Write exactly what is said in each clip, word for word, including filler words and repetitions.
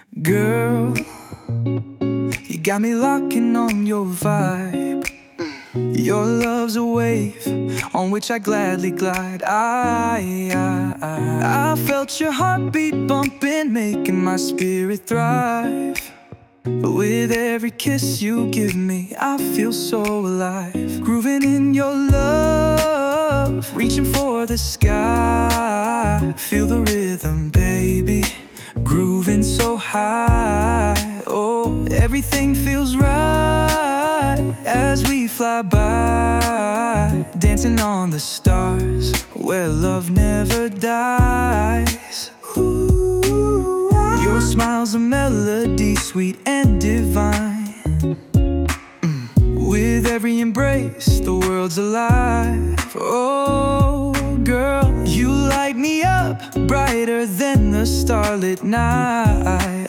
Girl, you got me locking on your vibe. Your love's a wave on which I gladly glide. I, I, I, I felt your heartbeat bumping, making my spirit thrive. But with every kiss you give me, I feel so alive. Grooving in your love, reaching for the sky. Feel the rhythm, baby, grooving so high. Oh, everything feels right as we fly by, dancing on the stars where love never dies. Ooh, your smile's a melody, sweet and divine. mm. With every embrace, the world's alive. Oh, girl, you light me up brighter than the starlit night.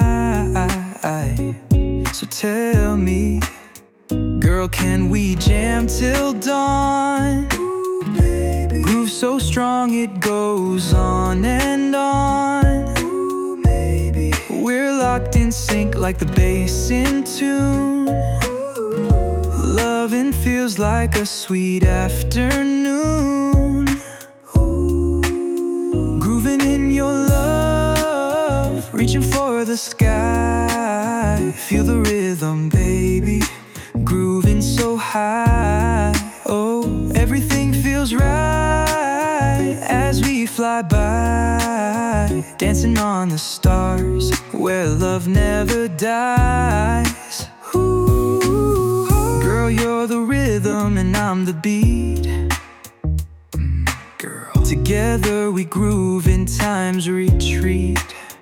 So tell me, girl, can we jam till dawn? Ooh, baby. Groove so strong it goes on and on. Ooh, baby. We're locked in sync like the bass in tune. Ooh. Loving feels like a sweet afternoon. Ooh. Grooving in your love, reaching for the sky. Feel the rhythm, baby, grooving so high. Oh, everything feels right as we fly by, dancing on the stars where love never dies. Ooh, girl, you're the rhythm and I'm the beat. Girl, together we groove in time's retreat.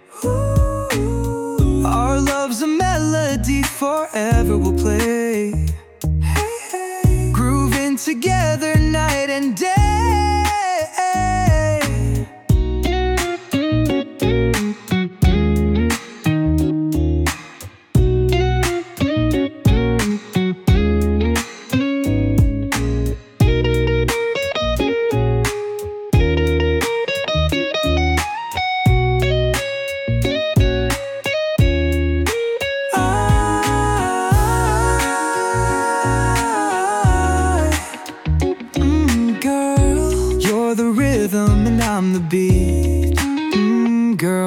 Ooh, our love's a melody forever will play. Hey, hey. Grooving together night and day. The rhythm and I'm the beat. Mm, girl.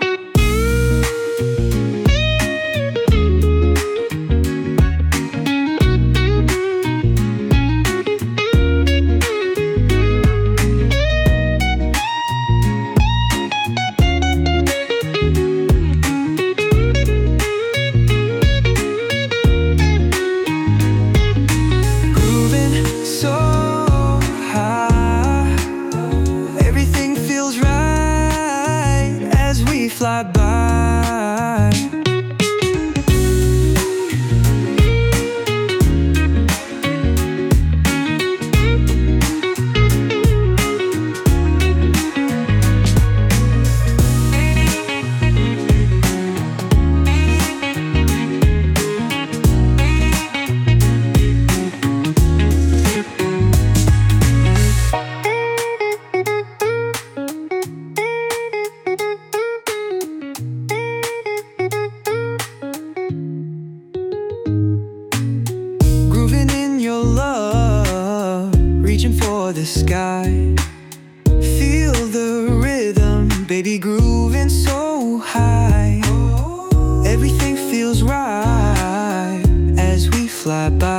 Fly by. Reaching for the sky. Feel the rhythm, baby, grooving so high. Everything feels right as we fly by.